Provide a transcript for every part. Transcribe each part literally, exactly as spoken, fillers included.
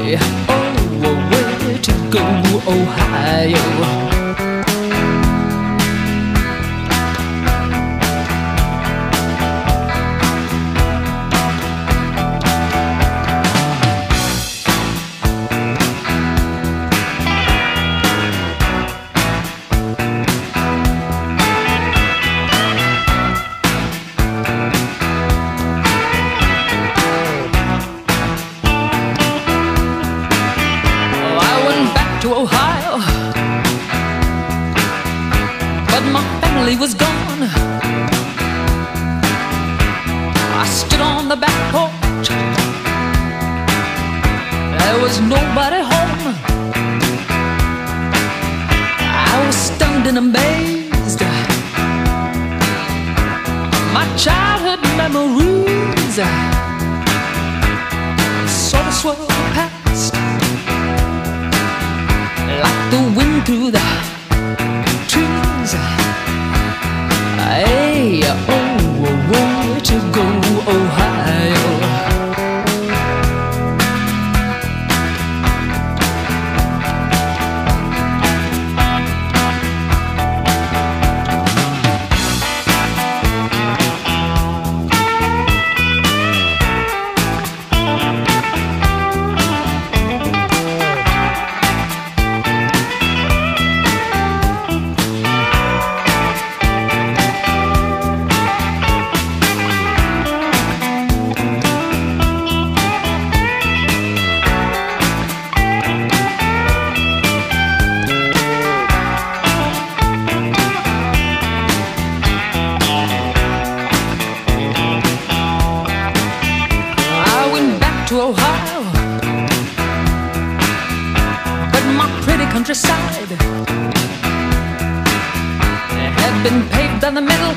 Hey, oh, where to go, Ohio? To Ohio, but my family was gone. I stood on the back porch, there was nobody home. I was stunned and amazed. My childhood memories sort of swirled past like the wind through the trees. Hey, oh, where to go, Ohio? To Ohio, but my pretty countryside had been paved down the middle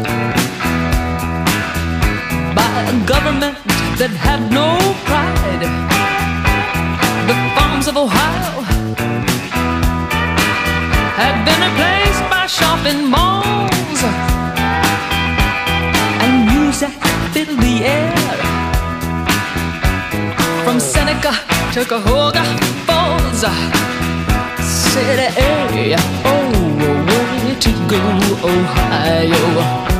by a government that had no pride. The farms of Ohio had been replaced by shopping malls, and music filled the air. From Seneca to Cuyahoga Falls, said, hey, oh, where to go, Ohio?